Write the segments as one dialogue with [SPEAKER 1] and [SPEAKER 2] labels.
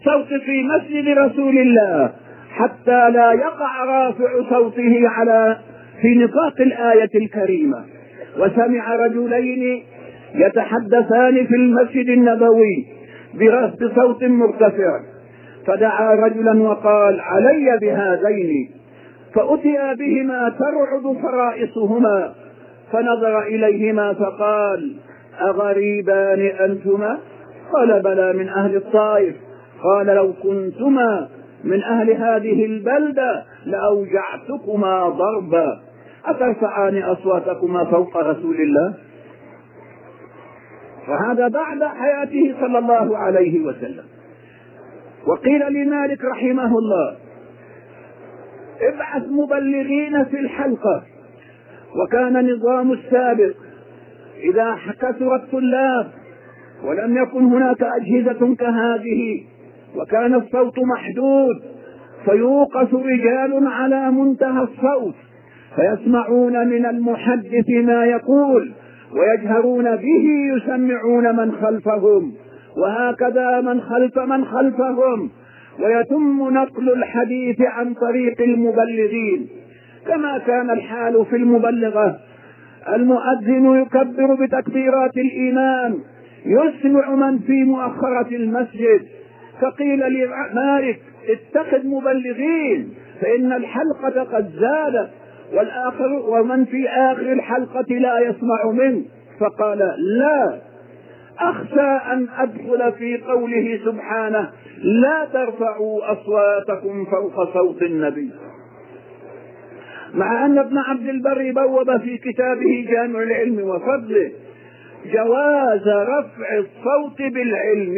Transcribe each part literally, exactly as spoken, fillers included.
[SPEAKER 1] صوت في مسجد رسول الله حتى لا يقع رافع صوته على في نطاق الآية الكريمة. وسمع رجلين يتحدثان في المسجد النبوي بصوت مرتفع، فدعا رجلا وقال: علي بهذين، فأتي بهما ترعد فرائصهما، فنظر إليهما فقال: أغريبان أنتما؟ قال: بلى، من أهل الطائف. قال: لو كنتما من أهل هذه البلدة لأوجعتكما ضربا، أترفعان أصواتكما فوق رسول الله؟ وهذا بعد حياته صلى الله عليه وسلم. وقيل لمالك رحمه الله: ابعث مبلغين في الحلقة. وكان نظام السابق إذا كثر الطلاب ولم يكن هناك أجهزة كهذه وكان الصوت محدود، فيوقف رجال على منتهى الصوت فيسمعون من المحدث ما يقول ويجهرون به يسمعون من خلفهم، وهكذا من خلف من خلفهم، ويتم نقل الحديث عن طريق المبلغين. كما كان الحال في المبلغة، المؤذن يكبر بتكبيرات الإمام يسمع من في مؤخرة المسجد، فقيل لمالك: اتخذ مبلغين فإن الحلقة قد زادت والآخر ومن في آخر الحلقة لا يسمع منه. فقال: لا، أخشى أن أدخل في قوله سبحانه: لا ترفعوا أصواتكم فوق صوت النبي. مع أن ابن عبد البر بوب في كتابه جامع العلم وفضله جواز رفع الصوت بالعلم،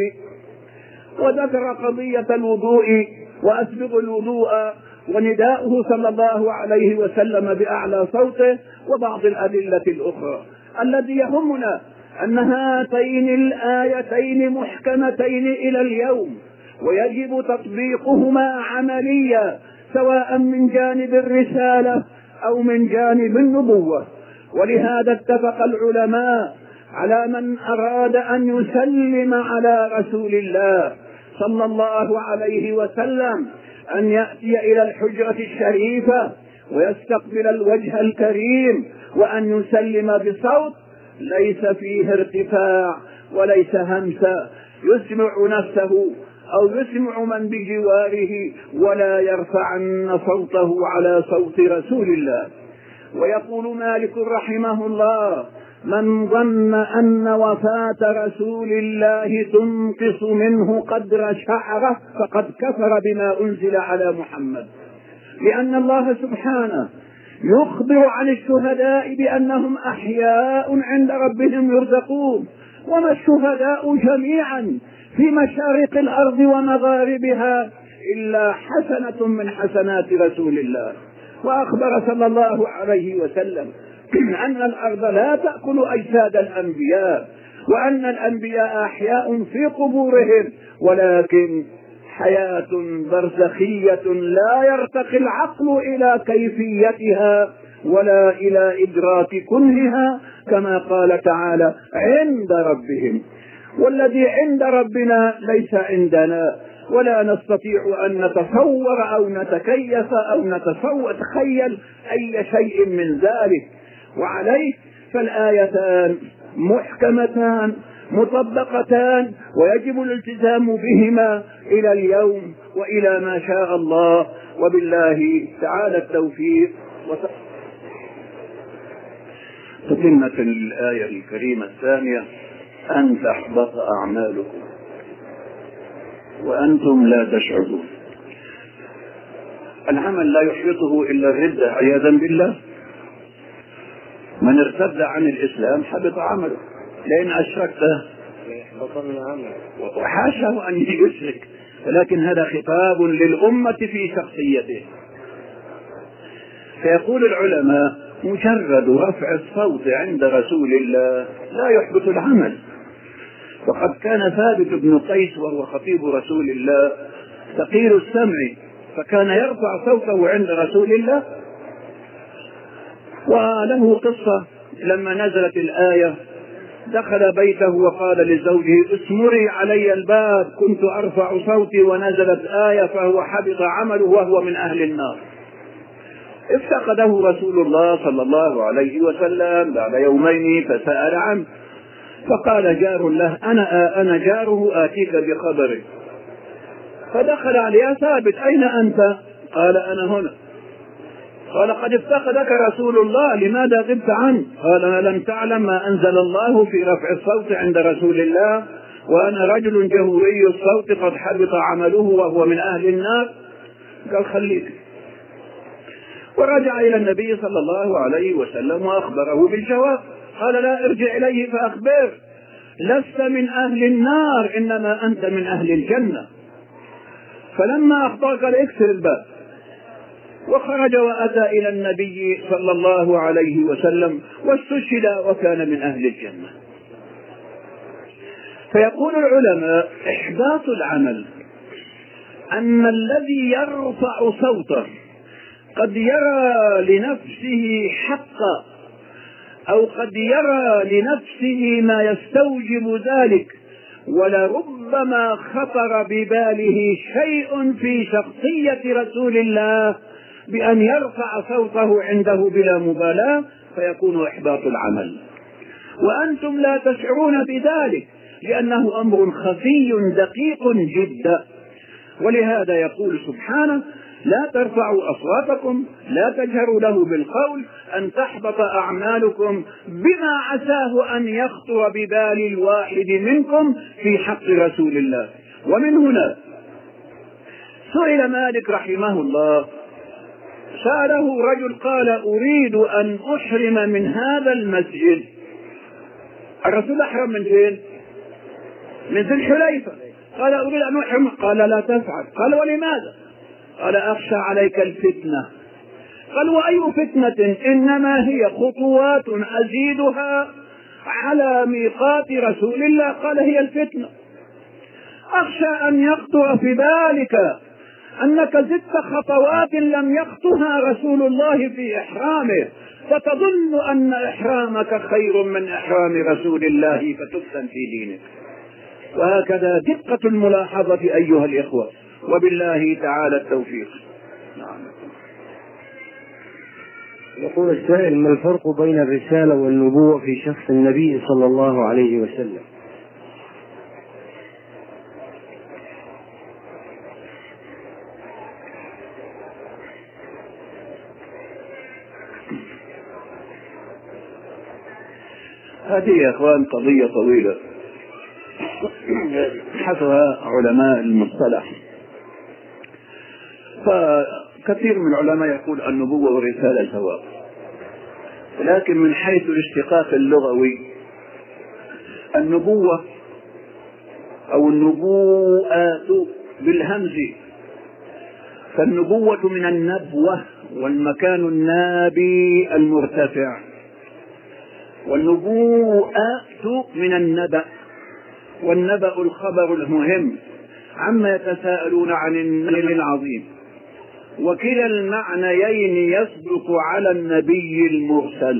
[SPEAKER 1] وذكر قضية الوضوء وأسبغ الوضوء ونداؤه صلى الله عليه وسلم بأعلى صوته وبعض الأدلة الأخرى. الذي يهمنا أن هاتين الآيتين محكمتين إلى اليوم، ويجب تطبيقهما عمليا سواء من جانب الرسالة أو من جانب النبوة. ولهذا اتفق العلماء على من أراد أن يسلم على رسول الله صلى الله عليه وسلم أن يأتي إلى الحجرة الشريفة ويستقبل الوجه الكريم وأن يسلم بصوت ليس فيه ارتفاع وليس همسة، يسمع نفسه أو يسمع من بجواره ولا يرفعن صوته على صوت رسول الله. ويقول مالك رحمه الله: من ظن أن وفاة رسول الله تنقص منه قدر شعره فقد كفر بما أنزل على محمد، لأن الله سبحانه يخبر عن الشهداء بأنهم أحياء عند ربهم يرزقون، وما الشهداء جميعا في مشارق الأرض ومغاربها إلا حسنة من حسنات رسول الله. وأخبر صلى الله عليه وسلم أن الأرض لا تأكل أجساد الأنبياء، وأن الأنبياء أحياء في قبورهم، ولكن حياة برزخية لا يرتقي العقل إلى كيفيتها ولا إلى إدراك كنهها، كما قال تعالى: عند ربهم. والذي عند ربنا ليس عندنا، ولا نستطيع أن نتصور أو نتكيف أو نتخيل أي شيء من ذلك. وعليه فالآيتان محكمتان مطبقتان، ويجب الالتزام بهما إلى اليوم وإلى ما شاء الله، وبالله تعالى التوفيق. تتمة الآية الكريمة الثانية: أن تحبط أعمالكم وأنتم لا تشعرون. العمل لا يحبطه إلا الردة عياذا بالله. من ارتد عن الإسلام حبط عمله، لأن أشركت وحاشاه أن يشرك، ولكن هذا خطاب للأمة في شخصيته. فيقول العلماء: مجرد رفع الصوت عند رسول الله لا يحبط العمل. وقد كان ثابت بن قيس وهو خطيب رسول الله ثقيل السمع، فكان يرفع صوته عند رسول الله. وله قصة لما نزلت الآية دخل بيته وقال لزوجه اسمري علي الباب، كنت أرفع صوتي ونزلت آية فهو حبط عمله وهو من أهل النار. افتقده رسول الله صلى الله عليه وسلم بعد يومين فسأل عنه، فقال جار له أنا أنا جاره آتيك بخبره. فدخل عليه ثابت أين أنت؟ قال أنا هنا. قال قد افتقدك رسول الله لماذا غبت عنه؟ قال ألم تعلم ما أنزل الله في رفع الصوت عند رسول الله وأنا رجل جهوري الصوت قد حبط عمله وهو من أهل النار؟ قال خليك. ورجع إلى النبي صلى الله عليه وسلم وأخبره بالجواب. قال لا ارجع إليه فأخبر لست من أهل النار إنما أنت من أهل الجنة. فلما أخبر قال اكسر الباب، وخرج وأتى إلى النبي صلى الله عليه وسلم واستشهد وكان من أهل الجنة. فيقول العلماء إحباط العمل أن الذي يرفع صوته قد يرى لنفسه حقا أو قد يرى لنفسه ما يستوجب ذلك، ولربما خطر بباله شيء في شخصية رسول الله بأن يرفع صوته عنده بلا مبالاة فيكون إحباط العمل، وأنتم لا تشعرون بذلك لأنه أمر خفي دقيق جدا. ولهذا يقول سبحانه لا ترفعوا أصواتكم لا تجهروا له بالقول أن تحبط أعمالكم بما عساه أن يخطر ببال الواحد منكم في حق رسول الله. ومن هنا سئل مالك رحمه الله، سأله رجل قال أريد أن أحرم من هذا المسجد. الرسول أحرم من فين؟ من ذي الحليفة. قال أريد أن أحرم. قال لا تفعل. قال ولماذا؟ قال أخشى عليك الفتنة. قال وأي فتنة؟ إنما هي خطوات أزيدها على ميقات رسول الله. قال هي الفتنة. أخشى أن يخطر في بالك أنك زدت خطوات لم يخطها رسول الله في إحرامه فتظن أن إحرامك خير من إحرام رسول الله فتفتن في دينك. وهكذا دقة الملاحظة أيها الإخوة، وبالله تعالى التوفيق. نعم.
[SPEAKER 2] يقول السائل ما الفرق بين الرسالة والنبوة في شخص النبي صلى الله عليه وسلم؟
[SPEAKER 1] هذه يا اخوان قضية طويلة حثها علماء المصطلح. فكثير من العلماء يقول النبوة والرسالة سواء، لكن من حيث الاشتقاق اللغوي النبوة أو النبوءات بالهمز، فالنبوة من النبوة والمكان النابي المرتفع، والنبوءات من النبأ، والنبأ الخبر المهم عما يتساءلون عن النبي العظيم. وكلا المعنيين يصدق على النبي المرسل.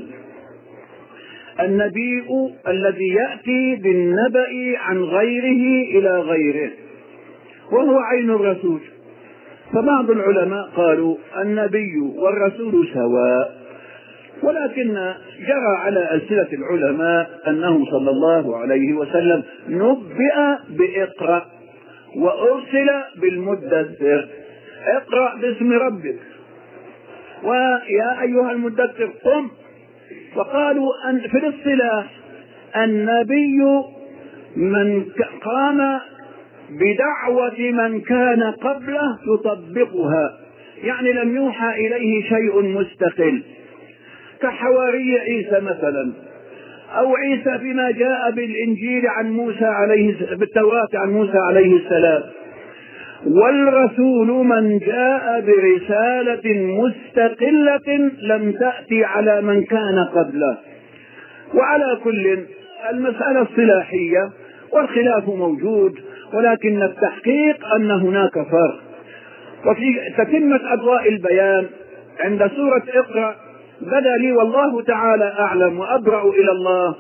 [SPEAKER 1] النبي الذي يأتي بالنبأ عن غيره إلى غيره وهو عين الرسول. فبعض العلماء قالوا النبي والرسول سواء، ولكن جرى على ألسنة العلماء أنه صلى الله عليه وسلم نبئ بإقرأ وأرسل بالمدثر. اقرأ باسم ربك ويا أيها المدثر قم. وقالوا أن في الاصطلاح النبي من قام بدعوة من كان قبله يطبقها، يعني لم يوحى إليه شيء مستقل، كحواري عيسى مثلا، أو عيسى فيما جاء بالإنجيل عن موسى عليه بالتوراة عن موسى عليه السلام. والرسول من جاء برسالة مستقلة لم تأتي على من كان قبله. وعلى كل المسألة اصطلاحية والخلاف موجود، ولكن التحقيق أن هناك فرق. وفي تتمة أضواء البيان عند سورة اقرأ بدا لي والله تعالى أعلم وأبرأ إلى الله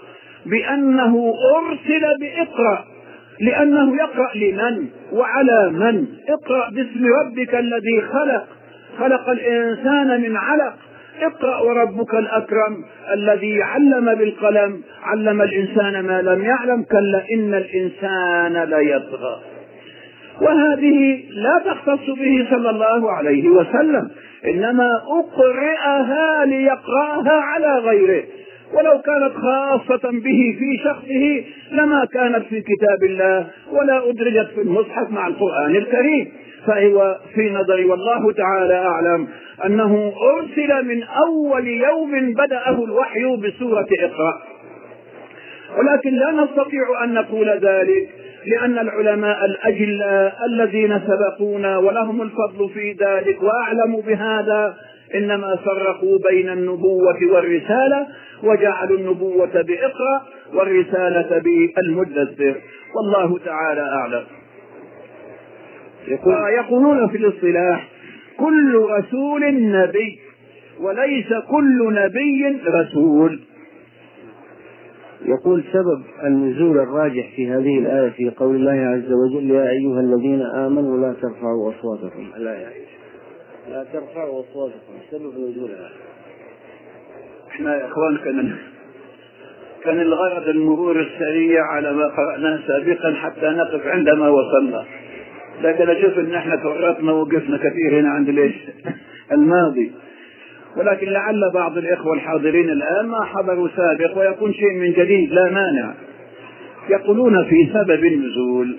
[SPEAKER 1] بأنه أرسل بإقرأ، لأنه يقرأ لمن وعلى من؟ اقرأ باسم ربك الذي خلق، خلق الإنسان من علق. اقرأ وربك الأكرم الذي علم بالقلم، علم الإنسان ما لم يعلم، كلا إن الإنسان ليطغى. وهذه لا تختص به صلى الله عليه وسلم، إنما أقرئها ليقرأها على غيره، ولو كانت خاصة به في شخصه لما كانت في كتاب الله ولا أدرجت في المصحف مع القرآن الكريم. فهو في نظري والله تعالى أعلم أنه أرسل من أول يوم بدأه الوحي بسورة اقرأ، ولكن لا نستطيع أن نقول ذلك، لأن العلماء الأجلاء الذين سبقونا ولهم الفضل في ذلك وأعلموا بهذا إنما فرقوا بين النبوة والرسالة، وجعلوا النبوة بإقرأ والرسالة بالمدثر، والله تعالى أعلم. يقولون في الاصطلاح كل رسول نبي، وليس كل نبي رسول.
[SPEAKER 2] يقول سبب النزول الراجح في هذه الآية في قول الله عز وجل يا أيها الذين آمنوا لا ترفعوا أصواتكم، الآية لا ترفعوا أصواتكم، سبب نزولها.
[SPEAKER 1] احنا يا اخوان كان كان الغرض المرور السريع على ما قرأناه سابقا حتى نقف عندما وصلنا، لكن اشوف ان احنا فرطنا وقفنا كثير هنا عند ليش الماضي، ولكن لعل بعض الإخوة الحاضرين الآن ما حضروا سابق ويكون شيء من جديد لا مانع. يقولون في سبب النزول،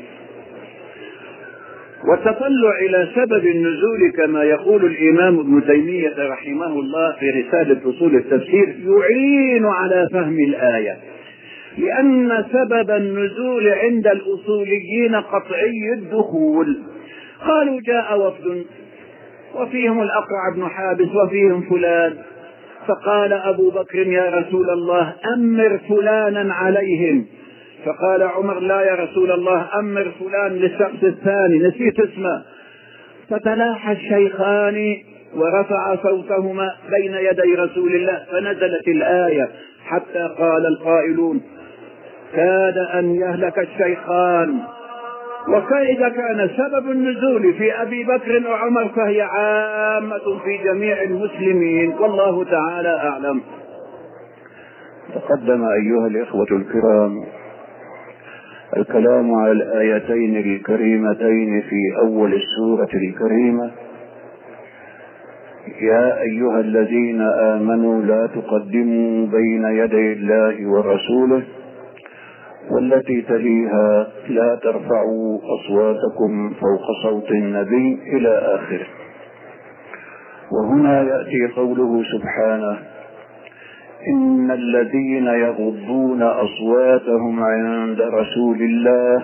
[SPEAKER 1] والتطلع إلى سبب النزول كما يقول الإمام ابن تيمية رحمه الله في رسالة أصول التفسير يعين على فهم الآية، لأن سبب النزول عند الأصوليين قطعي الدخول. قالوا جاء وفد وفيهم الأقرع بن حابس وفيهم فلان، فقال أبو بكر يا رسول الله أمر فلانا عليهم، فقال عمر لا يا رسول الله أمر فلان للشخص الثاني نسيت اسمه، فتلاحى الشيخان ورفع صوتهما بين يدي رسول الله فنزلت الآية حتى قال القائلون كاد أن يهلك الشيخان. وكإذا كان سبب النزول في أبي بكر وعمر فهي عامة في جميع المسلمين، والله تعالى أعلم.
[SPEAKER 3] تقدم أيها الإخوة الكرام الكلام على الآيتين الكريمتين في أول السورة الكريمة يا أيها الذين آمنوا لا تقدموا بين يدي الله ورسوله، والتي تليها لا ترفعوا أصواتكم فوق صوت النبي إلى آخره. وهنا يأتي قوله سبحانه إن الذين يغضون أصواتهم عند رسول الله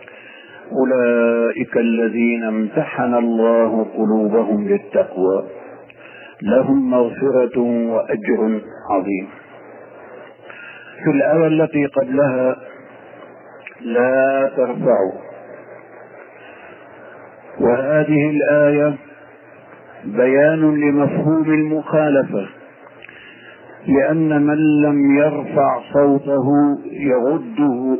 [SPEAKER 3] أولئك الذين امتحن الله قلوبهم للتقوى لهم مغفرة وأجر عظيم. في الآية التي قبلها لا ترفعوا، وهذه الآية بيان لمفهوم المخالفة، لأن من لم يرفع صوته يغضه،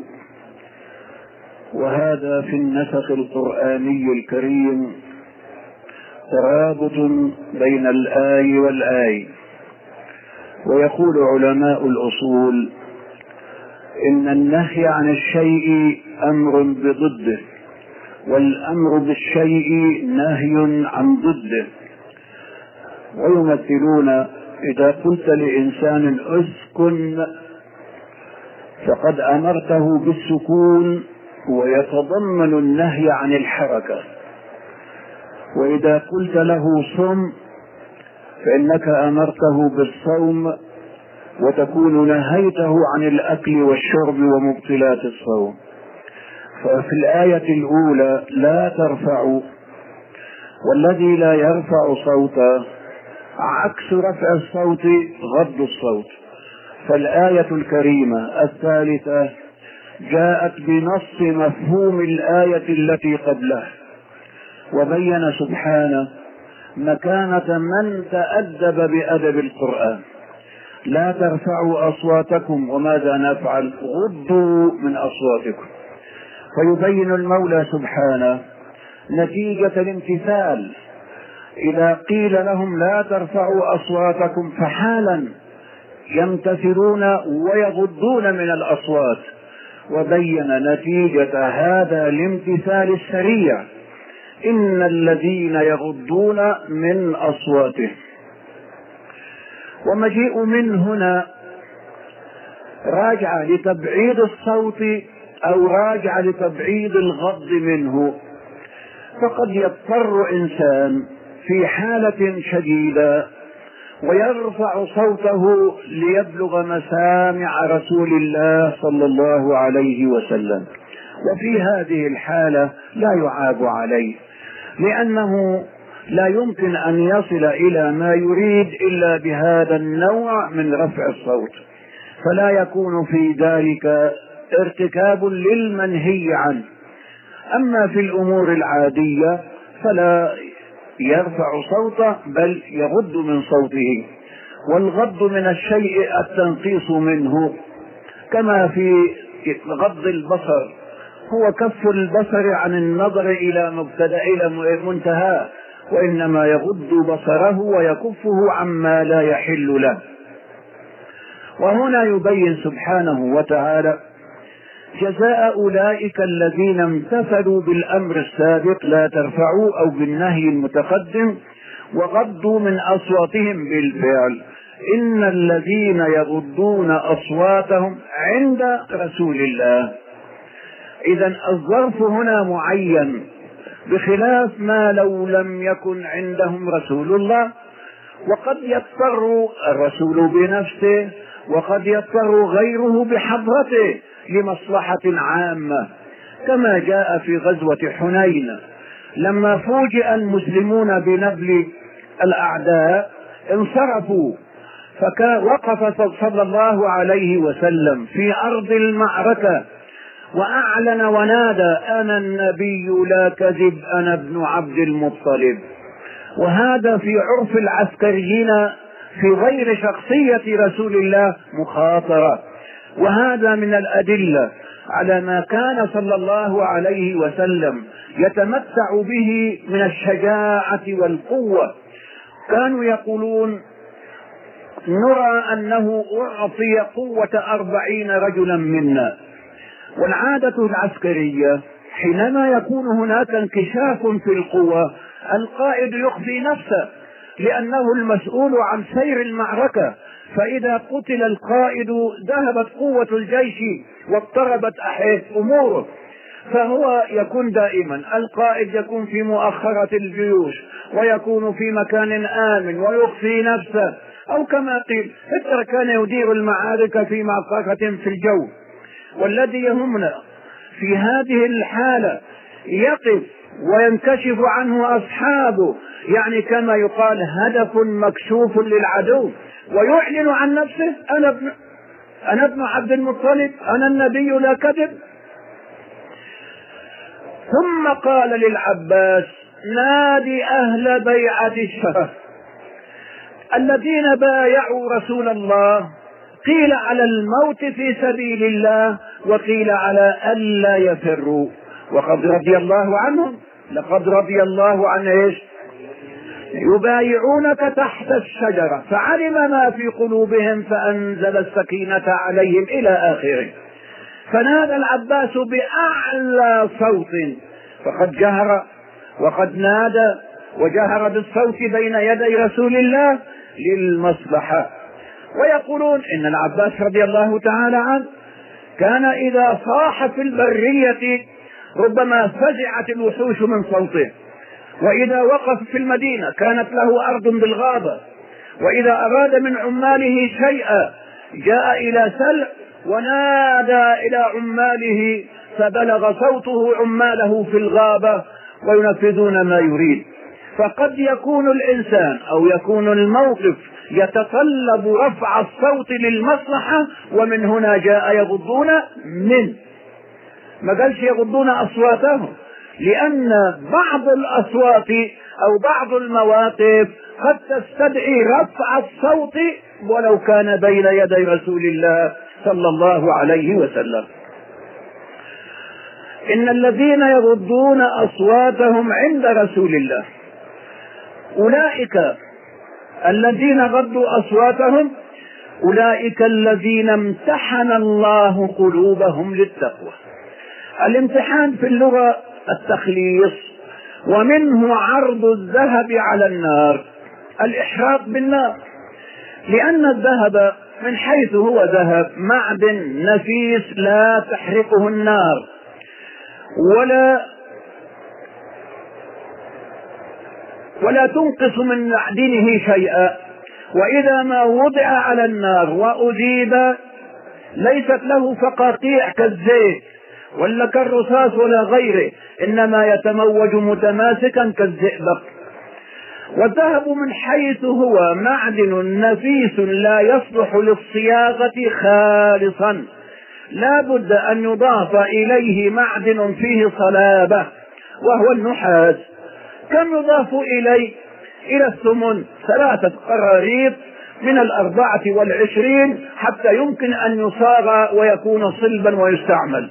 [SPEAKER 3] وهذا في النسق القرآني الكريم ترابط بين الآي والآي. ويقول علماء الأصول إن النهي عن الشيء أمر بضده، والأمر بالشيء نهي عن ضده. ويمثلون إذا قلت لإنسان اسكن فقد أمرته بالسكون ويتضمن النهي عن الحركة، وإذا قلت له صم فإنك أمرته بالصوم وتكون نهيته عن الأكل والشرب ومبطلات الصوم. ففي الآية الأولى لا ترفعوا، والذي لا يرفع صوته عكس رفع الصوت غض الصوت. فالآية الكريمة الثالثة جاءت بنص مفهوم الآية التي قبلها، وبين سبحانه مكانة من تأدب بأدب القرآن، لا ترفعوا أصواتكم وماذا نفعل؟ غضوا من أصواتكم. فيبين المولى سبحانه نتيجة الامتثال. إذا قيل لهم لا ترفعوا أصواتكم فحالا يمتثلون ويغضون من الأصوات، وبين نتيجة هذا الامتثال السريع إن الذين يغضون من أصواتهم. ومجيء من هنا راجع لتبعيد الصوت أو راجع لتبعيد الغض منه. فقد يضطر إنسان في حالة شديدة ويرفع صوته ليبلغ مسامع رسول الله صلى الله عليه وسلم، وفي هذه الحالة لا يعاب عليه، لأنه لا يمكن أن يصل إلى ما يريد إلا بهذا النوع من رفع الصوت، فلا يكون في ذلك ارتكاب للمنهي عنه. أما في الأمور العادية فلا يرفع صوته بل يغض من صوته. والغض من الشيء التنقيص منه، كما في غض البصر هو كف البصر عن النظر إلى مبتدأ إلى منتهى، وإنما يغض بصره ويكفه عما لا يحل له. وهنا يبين سبحانه وتعالى جزاء أولئك الذين امتثلوا بالأمر السابق لا ترفعوا أو بالنهي المتقدم وغضوا من أصواتهم بالفعل، إن الذين يغضون أصواتهم عند رسول الله. إذن الظرف هنا معين، بخلاف ما لو لم يكن عندهم رسول الله، وقد يضطر الرسول بنفسه وقد يضطر غيره بحضرته لمصلحة عامة، كما جاء في غزوة حنين لما فوجئ المسلمون بنبل الأعداء انصرفوا، فوقف صلى الله عليه وسلم في أرض المعركة وأعلن ونادى أنا النبي لا كذب أنا ابن عبد المطلب. وهذا في عرف العسكريين في غير شخصية رسول الله مخاطرة، وهذا من الأدلة على ما كان صلى الله عليه وسلم يتمتع به من الشجاعة والقوة. كانوا يقولون نرى أنه أعطي قوة أربعين رجلا منا. والعادة العسكرية حينما يكون هناك انكشاف في القوة القائد يخفي نفسه، لأنه المسؤول عن سير المعركة، فإذا قتل القائد ذهبت قوة الجيش واضطربت أموره، فهو يكون دائما القائد يكون في مؤخرة الجيوش ويكون في مكان آمن ويخفي نفسه، أو كما قيل هتلر كان يدير المعارك في معركة في الجو. والذي يهمنا في هذه الحالة يقف وينكشف عنه أصحابه، يعني كما يقال هدف مكشوف للعدو، ويعلن عن نفسه أنا ابن, أنا ابن عبد المطلب أنا النبي لا كذب. ثم قال للعباس نادي أهل بيعة الشرف الذين بايعوا رسول الله، قيل على الموت في سبيل الله وقيل على ألا يفروا، وقد رضي الله عنهم. لقد رضي الله عن ايش؟ يبايعونك تحت الشجرة فعلم ما في قلوبهم فأنزل السكينة عليهم إلى آخره. فنادى العباس بأعلى صوت، فقد جهر وقد نادى وجهر بالصوت بين يدي رسول الله للمصلحة. ويقولون إن العباس رضي الله تعالى عنه كان إذا صاح في البرية ربما فزعت الوحوش من صوته، وإذا وقف في المدينة كانت له أرض بالغابة، وإذا أراد من عماله شيئا جاء إلى سلع ونادى إلى عماله فبلغ صوته عماله في الغابة وينفذون ما يريد. فقد يكون الإنسان أو يكون الموقف يتطلب رفع الصوت للمصلحة، ومن هنا جاء يغضون من ما قالش يغضون أصواتهم، لأن بعض الأصوات أو بعض المواقف
[SPEAKER 1] قد تستدعي رفع الصوت ولو كان بين يدي رسول الله صلى الله عليه وسلم. إن الذين يغضون أصواتهم عند رسول الله، أولئك الذين غضوا أصواتهم أولئك الذين امتحن الله قلوبهم للتقوى. الامتحان في اللغة التخليص، ومنه عرض الذهب على النار، الإحراق بالنار، لأن الذهب من حيث هو ذهب معدن نفيس لا تحرقه النار ولا ولا تنقص من معدنه شيئا، وإذا ما وضع على النار وأذيب ليست له فقاقيع كالزيت ولا كالرصاص ولا غيره، إنما يتموج متماسكا كالزئبق. والذهب من حيث هو معدن نفيس لا يصلح للصياغة خالصا، لا بد أن يضاف إليه معدن فيه صلابة وهو النحاس. كم يضاف إليه؟ إلى الثمن ثلاثة قراريط من الأربعة والعشرين حتى يمكن أن يصاغ ويكون صلبا ويستعمل.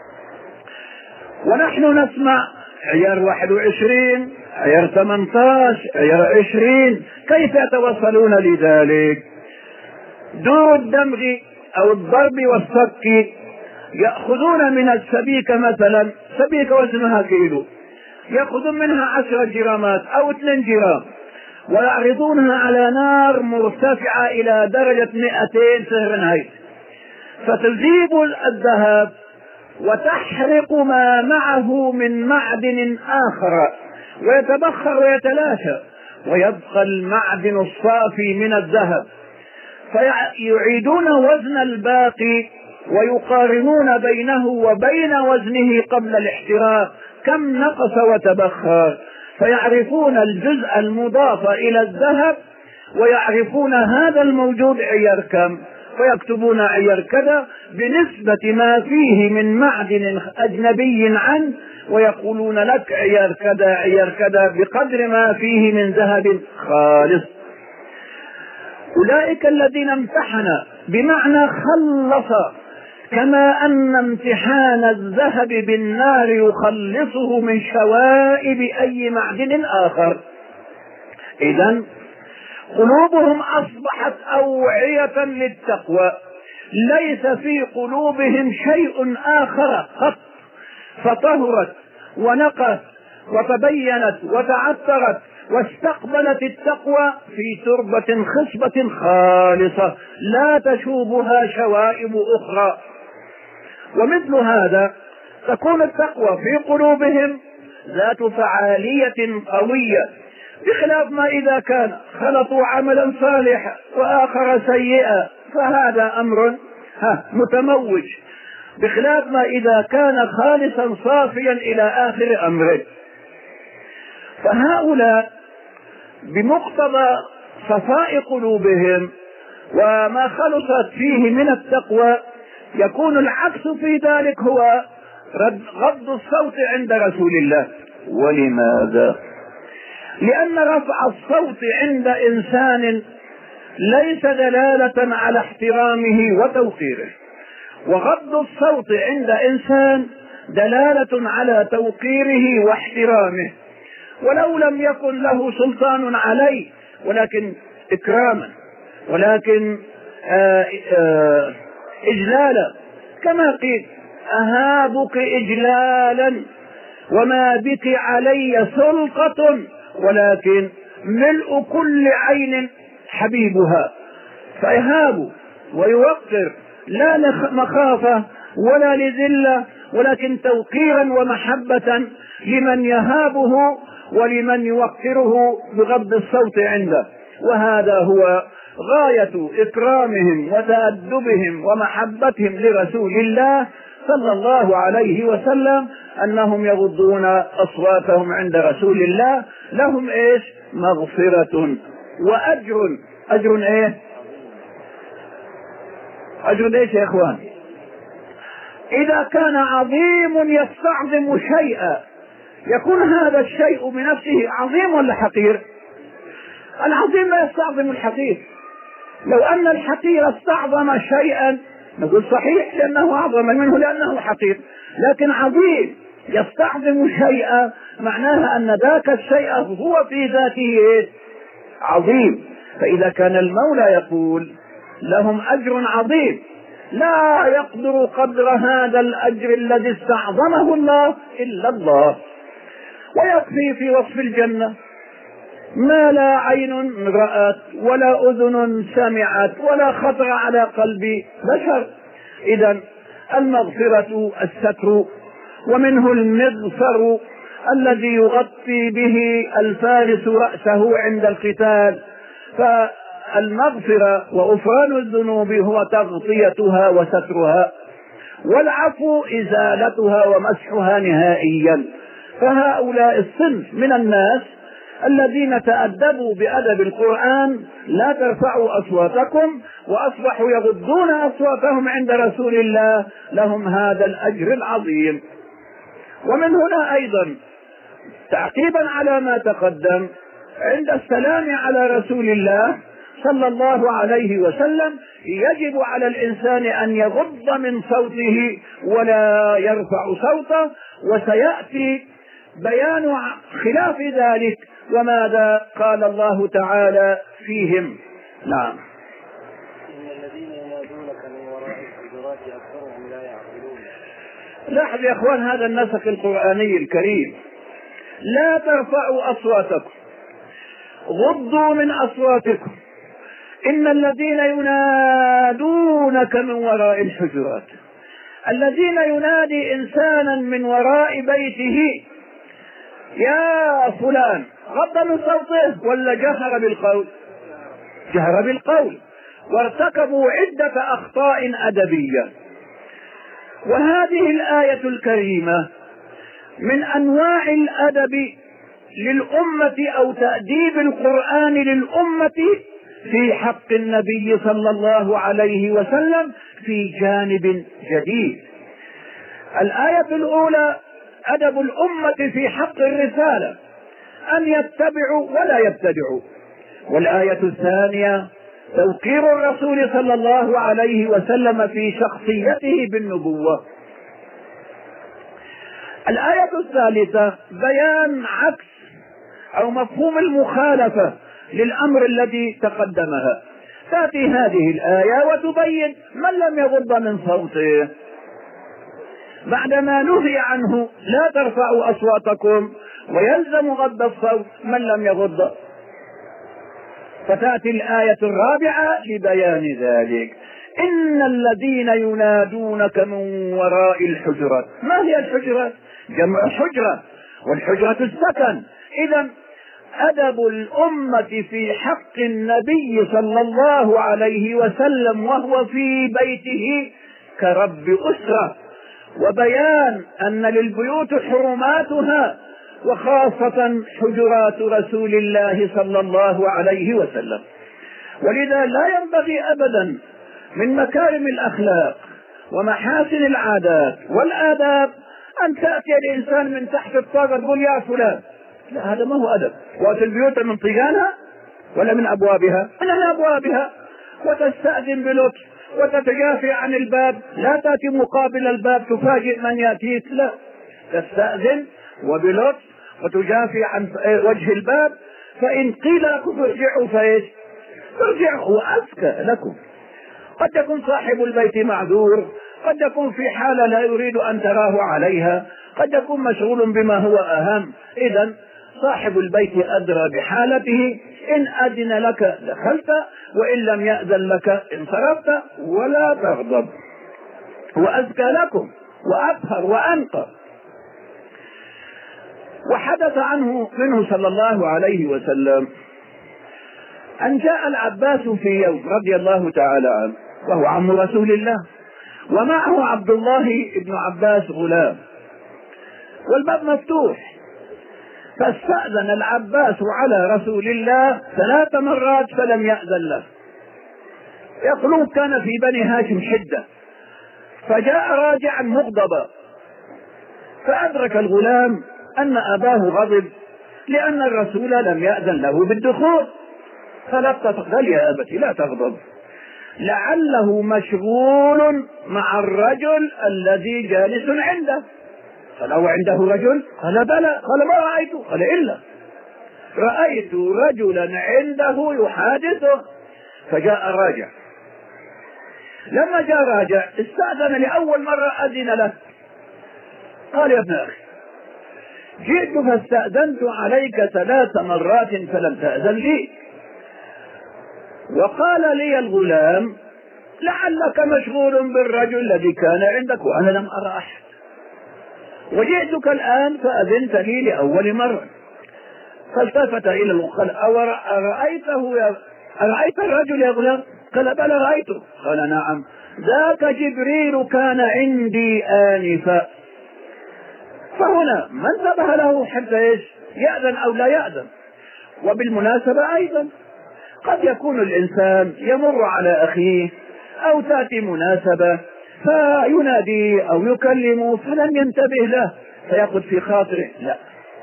[SPEAKER 1] ونحن نسمع عيار واحد وعشرين، عيار ثمانية عشر، عيار عشرين، كيف يتوصلون لذلك؟ دور الدمغ أو الضرب والصك يأخذون من السبيكة مثلا، سبيكة وزنها كيلو، يأخذون منها عشرة جرامات أو اثنين جرام ويعرضونها على نار مرتفعة إلى درجة مئتين فهرنهايت، فتذيب الذهب وتحرق ما معه من معدن آخر ويتبخر ويتلاشى، ويبقى المعدن الصافي من الذهب، فيعيدون وزن الباقي ويقارنون بينه وبين وزنه قبل الاحتراق كم نقص وتبخر، فيعرفون الجزء المضاف إلى الذهب ويعرفون هذا الموجود عيار كم، فيكتبون عيار كذا بنسبة ما فيه من معدن أجنبي عنه، ويقولون لك عيار كذا عيار كذا بقدر ما فيه من ذهب خالص. أولئك الذين امتحن بمعنى خلص، كما أن امتحان الذهب بالنار يخلصه من شوائب أي معدن آخر. إذن قلوبهم أصبحت أوعية للتقوى، ليس في قلوبهم شيء آخر قط، فطهرت ونقت وتبينت وتعثرت واستقبلت التقوى في تربة خصبة خالصة لا تشوبها شوائب أخرى. ومثل هذا تكون التقوى في قلوبهم ذات فعالية قوية، بخلاف ما إذا كان خلطوا عملا صالحا وآخر سيئا فهذا أمر متموج، بخلاف ما إذا كان خالصا صافيا إلى آخر أمره. فهؤلاء بمقتضى صفاء قلوبهم وما خلصت فيه من التقوى يكون العكس في ذلك هو غض الصوت عند رسول الله.
[SPEAKER 3] ولماذا؟
[SPEAKER 1] لأن رفع الصوت عند إنسان ليس دلالة على احترامه وتوقيره، وغض الصوت عند إنسان دلالة على توقيره واحترامه، ولو لم يكن له سلطان عليه ولكن إكراما، ولكن آآ آآ إجلالا، كما قيل أهابك إجلالا وما بك علي سلطة ولكن ملء كل عين حبيبها، فيهاب ويوقر لا مخافة ولا لذلة ولكن توقيرا ومحبة لمن يهابه ولمن يوقره بغض الصوت عنده. وهذا هو غاية إكرامهم وتأدبهم ومحبتهم لرسول الله صلى الله عليه وسلم، أنهم يغضون أصواتهم عند رسول الله، لهم إيش؟ مغفرة وأجر. أجر إيه؟ أجر إيش يا إخوان؟ إذا كان عظيم يستعظم شيئا يكون هذا الشيء بنفسه عظيم ولا حقير؟ العظيم لا يستعظم الحقير. لو أن الحقير استعظم شيئا نقول صحيح لأنه أعظم منه لأنه حقير، لكن عظيم يستعظم شيئا معناها أن ذاك الشيء هو في ذاته عظيم. فإذا كان المولى يقول لهم أجر عظيم لا يقدر قدر هذا الأجر الذي استعظمه الله إلا الله. ويكفي في وصف الجنة ما لا عين رأت ولا أذن سمعت ولا خطر على قلب بشر. إذن المغفرة الستر، ومنه المغفر الذي يغطي به الفارس رأسه عند القتال. فالمغفرة وغفران الذنوب هو تغطيتها وسترها، والعفو إزالتها ومسحها نهائيا. فهؤلاء الصنف من الناس الذين تأدبوا بأدب القرآن لا ترفعوا أصواتكم وأصبحوا يغضون أصواتهم عند رسول الله لهم هذا الأجر العظيم. ومن هنا أيضا تعقيبا على ما تقدم عند السلام على رسول الله صلى الله عليه وسلم يجب على الإنسان أن يغض من صوته ولا يرفع صوته، وسيأتي بيان خلاف ذلك وماذا قال الله تعالى فيهم. نعم.
[SPEAKER 2] إن الذين ينادونك من وراء الحجرات أكثرهم لا يعقلون.
[SPEAKER 1] لاحظ يا أخوان هذا النسق القرآني الكريم، لا ترفعوا أصواتكم، غضوا من أصواتكم. إن الذين ينادونك من وراء الحجرات، الذين ينادي إنسانا من وراء بيته يا فلان غض من صوته ولا جهر بالقول؟ جهر بالقول، وارتكبوا عدة أخطاء أدبية. وهذه الآية الكريمة من أنواع الأدب للأمة أو تأديب القرآن للأمة في حق النبي صلى الله عليه وسلم في جانب جديد. الآية الأولى أدب الأمة في حق الرسالة أن يتبعوا ولا يبتدعوا، والآية الثانية توقير الرسول صلى الله عليه وسلم في شخصيته بالنبوة. الآية الثالثة بيان عكس أو مفهوم المخالفة للأمر الذي تقدمها. تأتي هذه الآية وتبين من لم يغض من صوته بعدما نهي عنه لا ترفعوا أصواتكم ويلزم غض الصوت من لم يغض. فتأتي الآية الرابعة لبيان ذلك. إن الذين ينادونك من وراء الحجرات، ما هي الحجرات؟ جمع حجرة، والحجرة السكن. إذا أدب الأمة في حق النبي صلى الله عليه وسلم وهو في بيته كرب أسرة، وبيان أن للبيوت حرماتها وخاصة حجرات رسول الله صلى الله عليه وسلم. ولذا لا ينبغي أبدا من مكارم الأخلاق ومحاسن العادات والآداب أن تأتي الإنسان من تحت الطاقة تقول يا فلان. لا، هذا ما هو أدب. وأتي البيوت من طيانها ولا من أبوابها؟ من أبوابها. وتستأذن بلطف وتتجافي عن الباب، لا تأتي مقابل الباب تفاجئ من يأتيك، لا، تستأذن وبلطف وتجافي عن وجه الباب. فإن قيل لكم ارجعوا فايش؟ ارجعوا وأزكى لكم. قد يكون صاحب البيت معذور، قد يكون في حالة لا يريد أن تراه عليها، قد يكون مشغول بما هو أهم. إذن صاحب البيت أدرى بحالته، إن أذن لك دخلت، وإن لم يأذن لك انصرفت، ولا تغضب. وأزكى لكم وأطهر وأنقى. وحدث عنه منه صلى الله عليه وسلم أن جاء العباس في يوم رضي الله تعالى عنه وهو عم رسول الله، ومعه عبد الله بن عباس غلام، والباب مفتوح. فاستأذن العباس على رسول الله ثلاث مرات فلم يأذن له. يقولون كان في بني هاشم شدة، فجاء راجعا مغضبا، فأدرك الغلام أن أباه غضب لأن الرسول لم يأذن له بالدخول. فلا تغضب يا أبتي، لا تغضب، لعله مشغول مع الرجل الذي جالس عنده. فلو عنده رجل قال بلى، قال ما رأيته، قال إلا رأيت رجلا عنده يحادثه. فجاء راجع، لما جاء راجع استأذن لأول مرة، أذن له، قال يا ابن أخي جئت فاستأذنت عليك ثلاث مرات فلم تأذن لي، وقال لي الغلام لعلك مشغول بالرجل الذي كان عندك وأنا لم أرى أحد، وجئتك الآن فأذنت لي لأول مرة. فالتفت إلى الغلام قال أرأيته يا أرأيت الرجل يا غلام؟ قال بلى رأيته. قال نعم، ذاك جبريل كان عندي آنفا. فهنا ما انتبه له حتى ايش يأذن أو لا يأذن. وبالمناسبة أيضا قد يكون الإنسان يمر على أخيه أو تأتي مناسبة فينادي أو يكلمه فلم ينتبه له فيأخذ في خاطره، لا.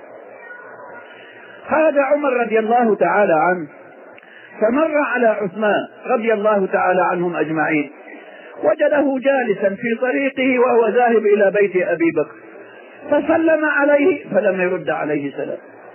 [SPEAKER 1] هذا عمر رضي الله تعالى عنه فمر على عثمان رضي الله تعالى عنهم أجمعين، وجده جالسا في طريقه وهو ذاهب إلى بيت أبي بكر، فسلم عليه فلم يرد عليه سلام.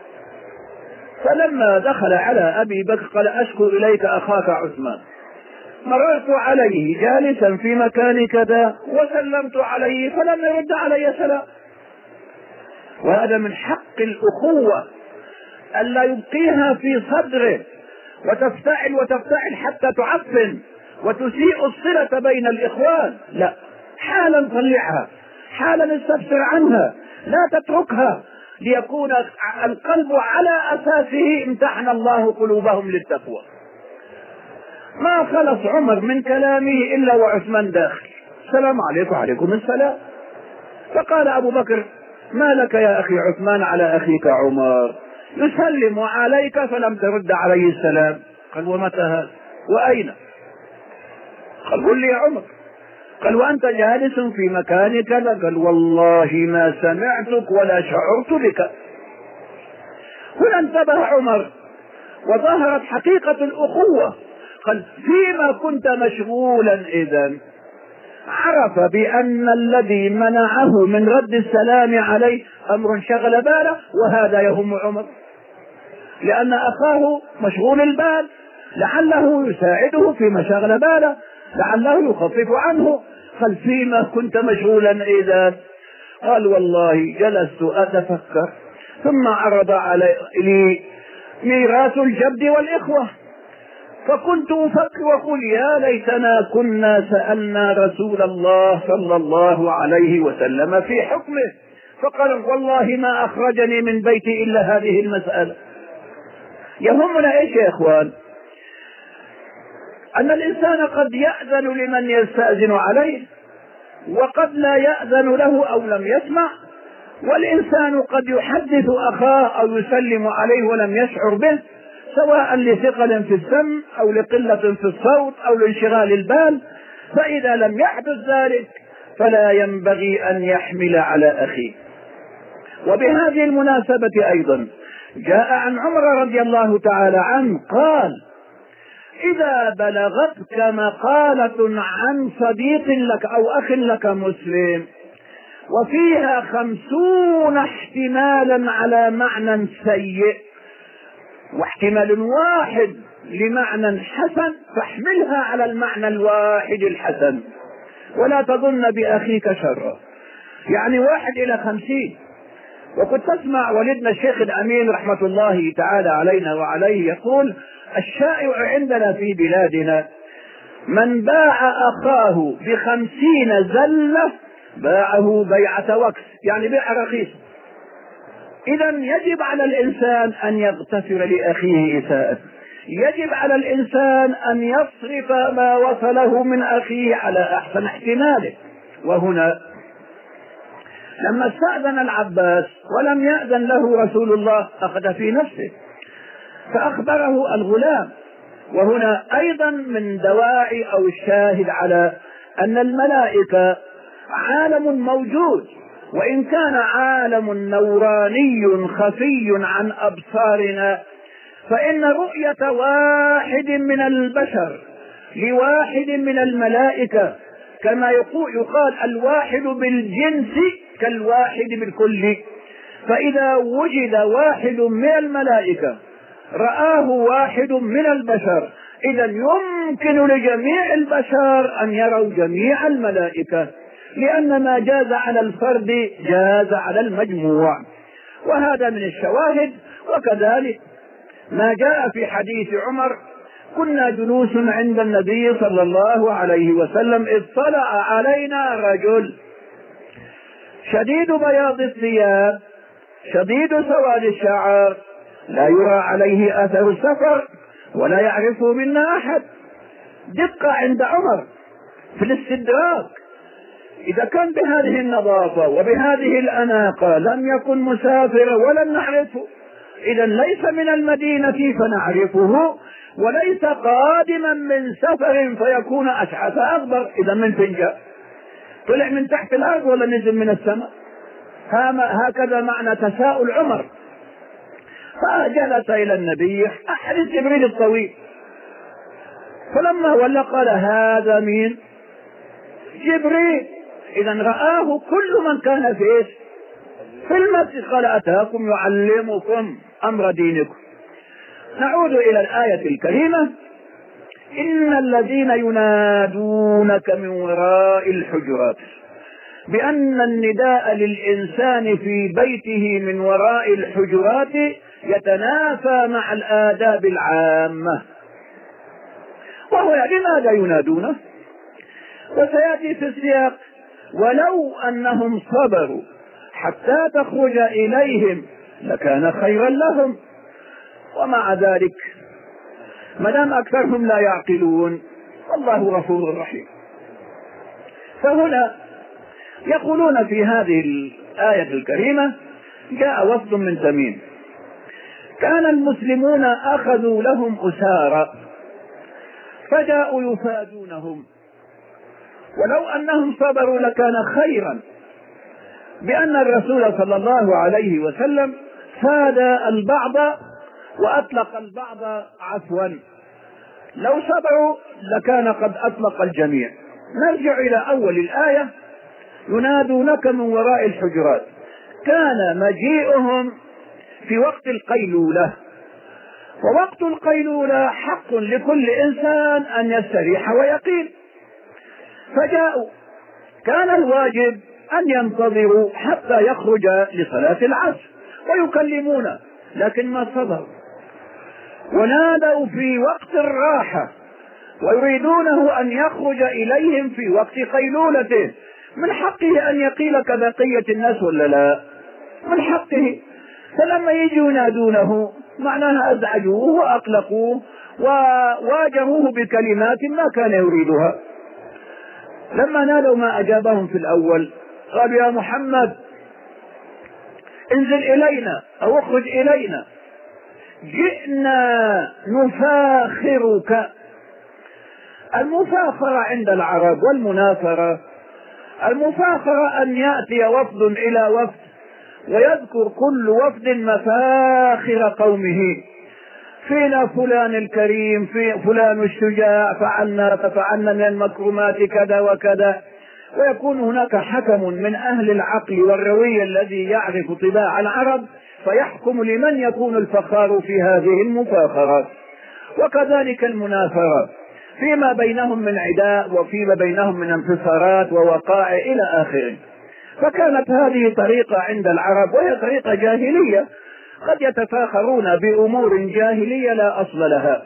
[SPEAKER 1] فلما دخل على أبي بكر قال أشكو إليك أخاك عثمان، مررت عليه جالسا في مكان كذا وسلمت عليه فلم يرد علي سلام. وهذا من حق الأخوة ألا يبقيها في صدره وتفتعل وتفتعل حتى تعفن وتسيء الصلة بين الإخوان، لا، حالا طلعها، حالا استفسر عنها، لا تتركها، ليكون القلب على أساسه امتحن الله قلوبهم للتقوى. ما خلص عمر من كلامه إلا وعثمان داخل، السلام عليكم. وعليكم السلام. فقال أبو بكر ما لك يا أخي عثمان على أخيك عمر يسلم عليك فلم ترد عليه السلام؟ قال ومتى هذا وأين؟ قال قل لي يا عمر. قال وأنت جالس في مكان كذا؟ قال والله ما سمعتك ولا شعرت بك. هنا انتبه عمر وظهرت حقيقة الأخوة. قال فيما كنت مشغولا إذن؟ عرف بأن الذي منعه من رد السلام عليه أمر شغل باله، وهذا يهم عمر لأن أخاه مشغول البال، لعله يساعده فيما شغل باله، لعله يخفف عنه. قال فيما كنت مشغولا إذا؟ قال والله جلست أتفكر ثم عرض علي ميراث الجد والإخوة، فكنت أفكر وأقول يا ليتنا كنا سألنا رسول الله صلى الله عليه وسلم في حكمه، فقال والله ما أخرجني من بيتي إلا هذه المسألة. يهمنا إيش يا إخوان؟ أن الإنسان قد يأذن لمن يستأذن عليه وقد لا يأذن له أو لم يسمع، والإنسان قد يحدث أخاه أو يسلم عليه ولم يشعر به، سواء لثقل في السمع أو لقلة في الصوت أو لانشغال البال. فإذا لم يحدث ذلك فلا ينبغي أن يحمل على أخيه. وبهذه المناسبة أيضا جاء عن عمر رضي الله تعالى عنه قال إذا بلغتك مقالة عن صديق لك أو أخ لك مسلم وفيها خمسون احتمالا على معنى سيء واحتمال واحد لمعنى حسن، فاحملها على المعنى الواحد الحسن ولا تظن بأخيك شرا. يعني واحد إلى خمسين. وكنت تسمع والدنا الشيخ الأمين رحمة الله تعالى علينا وعليه يقول الشائع عندنا في بلادنا من باع أخاه بخمسين زلة باعه بيعة وكس، يعني بيع رخيص. إذا يجب على الإنسان أن يغتفر لأخيه إساءة، يجب على الإنسان أن يصرف ما وصله من أخيه على أحسن احتماله. وهنا لما استأذن العباس ولم يأذن له رسول الله أخذ في نفسه فأخبره الغلام. وهنا أيضا من دواعي أو الشاهد على أن الملائكة عالم موجود، وإن كان عالم نوراني خفي عن أبصارنا، فإن رؤية واحد من البشر لواحد من الملائكة كما يقول يقال الواحد بالجنس كالواحد بالكل، فإذا وجد واحد من الملائكة رآه واحد من البشر إذا يمكن لجميع البشر أن يروا جميع الملائكة، لأن ما جاز على الفرد جاز على المجموع، وهذا من الشواهد. وكذلك ما جاء في حديث عمر: كنا جلوس عند النبي صلى الله عليه وسلم إذ طلع علينا رجل شديد بياض الثياب شديد سواد الشعر لا يرى عليه أثر السفر ولا يعرفه منا أحد. دقة عند عمر في الاستدراك، إذا كان بهذه النظافة وبهذه الأناقة لم يكن مسافرا ولن نعرفه، إذا ليس من المدينة فنعرفه، وليس قادما من سفر فيكون أشعث أغبر. إذا من فين جاء؟ طلع من تحت الأرض ولا نزل من السماء؟ هكذا معنى تساؤل عمر. فجلس إلى النبي حديث جبريل الطويل، فلما ولى قال: هذا مين؟ جبريل. إذا رآه كل من كان فيه في المسجد. قال: أتاكم يعلمكم أمر دينكم. نعود إلى الآية الكريمة: إن الذين ينادونك من وراء الحجرات، بأن النداء للإنسان في بيته من وراء الحجرات يتنافى مع الآداب العامة. وهو لماذا ينادونه؟ وسيأتي في السياق: ولو أنهم صبروا حتى تخرج إليهم لكان خيرا لهم. ومع ذلك ما دام أكثرهم لا يعقلون والله غفور رحيم. فهنا يقولون في هذه الآية الكريمة: جاء وفد من تميم، كان المسلمون أخذوا لهم أسارى فجاءوا يفادونهم، ولو أنهم صبروا لكان خيرا، بأن الرسول صلى الله عليه وسلم فاد البعض وأطلق البعض عفوا. لو صبروا لكان قد أطلق الجميع. نرجع إلى أول الآية: ينادونك من وراء الحجرات. كان مجيئهم في وقت القيلولة، ووقت القيلولة حق لكل إنسان أن يستريح ويقيل، فجاءوا. كان الواجب أن ينتظروا حتى يخرج لصلاة العصر ويكلمون، لكن ما صبروا ونادوا في وقت الراحة ويريدونه أن يخرج إليهم في وقت قيلولته. من حقه أن يقيل كبقية الناس ولا لا؟ من حقه. فلما يجوا ينادونه معناها أزعجوه وأقلقوه وواجهوه بكلمات ما كان يريدها. لما نادوا ما أجابهم في الأول، قالوا: يا محمد انزل إلينا أو اخرج إلينا، جئنا نفاخرك. المفاخرة عند العرب والمنافرة، المفاخرة أن يأتي وفد إلى وفد ويذكر كل وفد مفاخر قومه: فينا فلان الكريم، في فلان الشجاع، فعلنا ففعلنا من المكرمات كذا وكذا، ويكون هناك حكم من أهل العقل والروي الذي يعرف طباع العرب فيحكم لمن يكون الفخار في هذه المفاخرات. وكذلك المنافرة فيما بينهم من عداء وفيما بينهم من انتصارات ووقائع إلى آخره. فكانت هذه طريقة عند العرب، وهي طريقة جاهلية، قد يتفاخرون بأمور جاهلية لا أصل لها.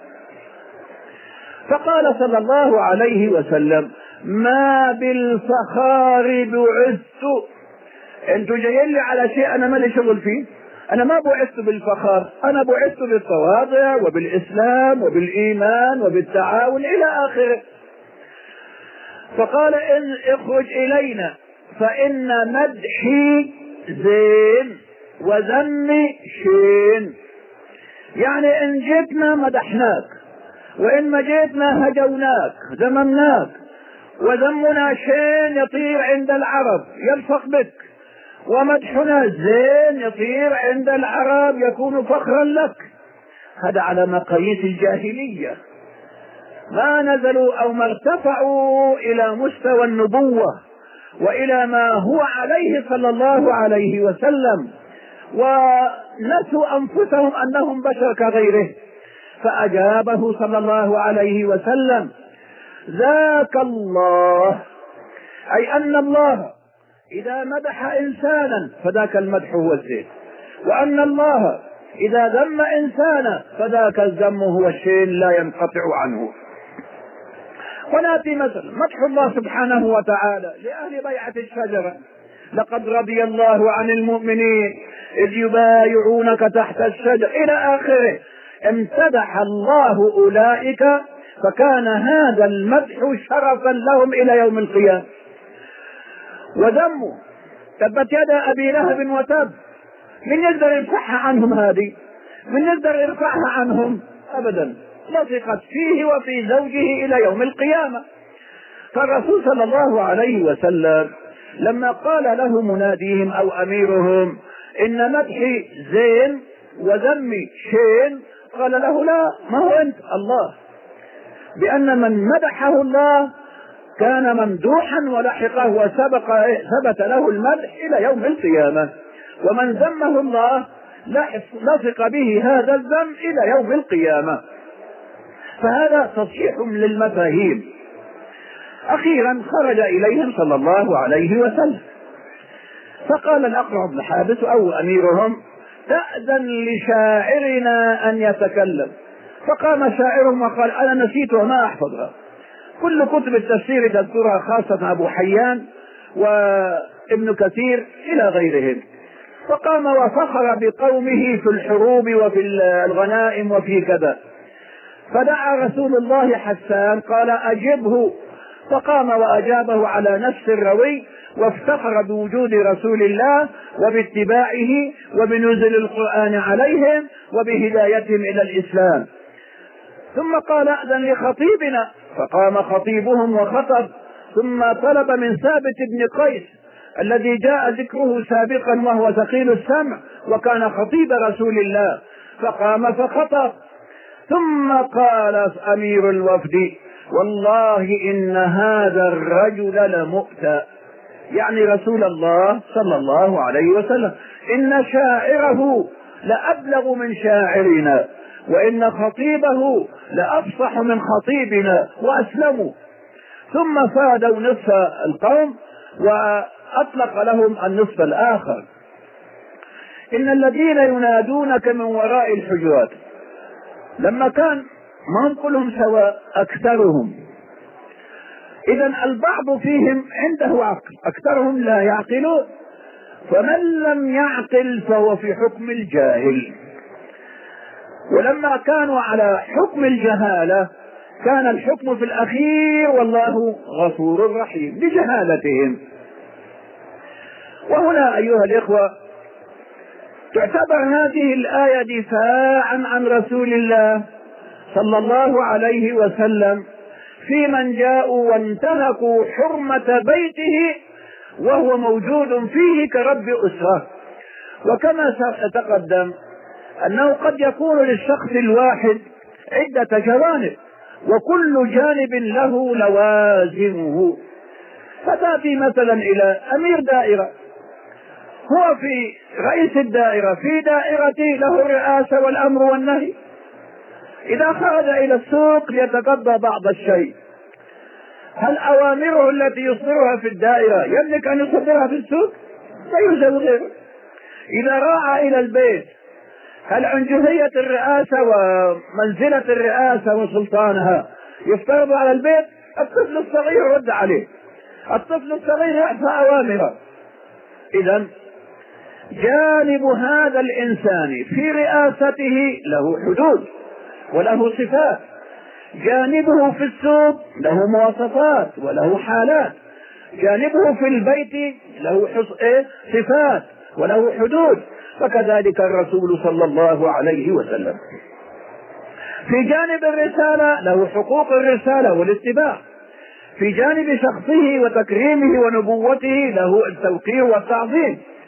[SPEAKER 1] فقال صلى الله عليه وسلم: ما بالفخار بعثت. انتوا جايين لي على شيء انا مالي شغل فيه، انا ما بعثت بالفخار، انا بعثت بالتواضع وبالاسلام وبالايمان وبالتعاون الى اخره. فقال: إن اخرج الينا فان مدحي زين وذمي شين. يعني ان جئتنا مدحناك، وان ما جئتنا هجوناك ذممناك، وذمنا شين يطير عند العرب يلصق بك، ومدحنا زين يطير عند العرب يكون فخرا لك. هذا على مقاييس الجاهلية، ما نزلوا أو ما ارتفعوا إلى مستوى النبوة وإلى ما هو عليه صلى الله عليه وسلم، ونسوا أنفسهم أنهم بشر كغيره. فأجابه صلى الله عليه وسلم: ذاك الله، أي أن الله إذا مدح إنسانا فذاك المدح هو الزين، وأن الله إذا ذم إنسانا فذاك الذم هو الشيء لا ينقطع عنه. ونأتي مثلا مدح الله سبحانه وتعالى لأهل بيعة الشجرة: لقد رضي الله عن المؤمنين إذ يبايعونك تحت الشجرة إلى آخره. امتدح الله أولئك فكان هذا المدح شرفا لهم إلى يوم القيامة. وذموا تبت يدا أبي لهب وتب، من يقدر يرفعها عنهم؟ هذه من يقدر يرفعها عنهم؟ أبدا، لصقت فيه وفي زوجه إلى يوم القيامة. فالرسول صلى الله عليه وسلم لما قال له مناديهم أو أميرهم إن مدحي زين وذمي شين، قال له: لا، ما هو أنت، الله، بأن من مدحه الله كان ممدوحا ولحقه وسبق ثبت له المدح إلى يوم القيامة، ومن ذمه الله لصق به هذا الذم إلى يوم القيامة. فهذا تصحيح للمفاهيم. أخيرا خرج إليهم صلى الله عليه وسلم فقال الأقرع بن حابس أو أميرهم: تأذن لشاعرنا أن يتكلم. فقام شاعرهم وقال: أنا نسيت وما أحفظها، كل كتب التفسير تذكرها، خاصة أبو حيان وابن كثير إلى غيرهم. فقام وفخر بقومه في الحروب وفي الغنائم وفي كذا. فدعا رسول الله حسان قال: أجبه. فقام وأجابه على نفس الروي، وافتخر بوجود رسول الله وباتباعه وبنزول القرآن عليهم وبهدايتهم إلى الإسلام. ثم قال: أذن لخطيبنا. فقام خطيبهم وخطب، ثم طلب من ثابت بن قيس الذي جاء ذكره سابقا وهو ثقيل السمع وكان خطيب رسول الله، فقام فخطب. ثم قال أمير الوفد: والله إن هذا الرجل لمؤتى، يعني رسول الله صلى الله عليه وسلم، إن شاعره لأبلغ من شاعرنا، وإن خطيبه لأفصح من خطيبنا وأسلموا. ثم فادوا نصف القوم وأطلق لهم النصف الآخر. إن الذين ينادونك من وراء الحجرات، لما كان ما هم كلهم سواء، أكثرهم، إذا البعض فيهم عنده عقل، أكثرهم لا يعقلون، فمن لم يعقل فهو في حكم الجاهل. ولما كانوا على حكم الجهالة كان الحكم في الأخير والله غفور رحيم لجهالتهم. وهنا أيها الإخوة تعتبر هذه الآية دفاعا عن رسول الله صلى الله عليه وسلم في من جاءوا وانتهكوا حرمة بيته وهو موجود فيه كرب أسرة. وكما سيتقدم أنه قد يكون للشخص الواحد عدة جوانب وكل جانب له لوازمه. فتأتي مثلا إلى أمير دائرة، هو في رئيس الدائرة في دائرته له الرئاسة والأمر والنهي. إذا خرج إلى السوق ليتقضى بعض الشيء، هل أوامره التي يصدرها في الدائرة يملك أن يصدرها في السوق؟ لا يوجد غيره. إذا راح إلى البيت، هل عنجهية الرئاسة ومنزلة الرئاسة وسلطانها يفترض على البيت؟ الطفل الصغير رد عليه، الطفل الصغير يعفى أوامره. إذن جانب هذا الإنسان في رئاسته له حدود وله صفات، جانبه في السوق له مواصفات وله حالات، جانبه في البيت له صفات وله حدود. فكذلك الرسول صلى الله عليه وسلم في جانب الرسالة له حقوق الرسالة والاتباع، في جانب شخصه وتكريمه ونبوته له التوقير والتعظيم،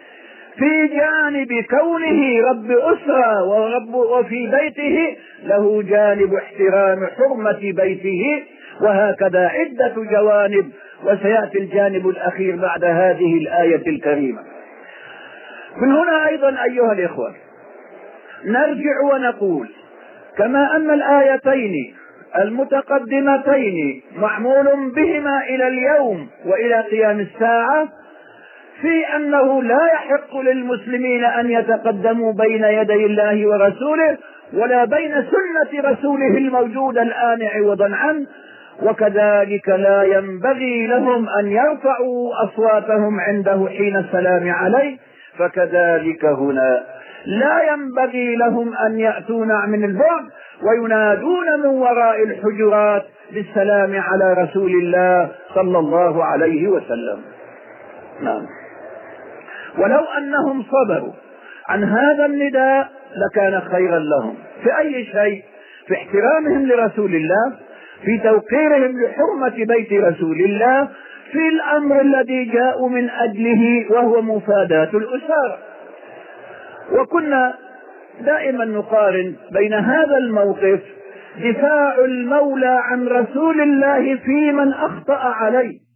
[SPEAKER 1] في جانب كونه رب أسرة ورب وفي بيته له جانب احترام حرمة بيته، وهكذا عدة جوانب، وسيأتي الجانب الأخير بعد هذه الآية الكريمة. من هنا أيضا أيها الإخوة نرجع ونقول كما أن الآيتين المتقدمتين معمول بهما إلى اليوم وإلى قيام الساعة في أنه لا يحق للمسلمين أن يتقدموا بين يدي الله ورسوله ولا بين سنة رسوله الموجودة الآن عوضا عنه، وكذلك لا ينبغي لهم أن يرفعوا أصواتهم عنده حين السلام عليه، فكذلك هنا لا ينبغي لهم أن يأتون من البعد وينادون من وراء الحجرات بالسلام على رسول الله صلى الله عليه وسلم. نعم. ولو أنهم صبروا عن هذا النداء لكان خيرا لهم في أي شيء، في احترامهم لرسول الله، في توقيرهم لحرمة بيت رسول الله، في الأمر الذي جاءوا من أجله وهو مفاداة الأسارة. وكنا دائما نقارن بين هذا الموقف دفاع المولى عن رسول الله في من أخطأ عليه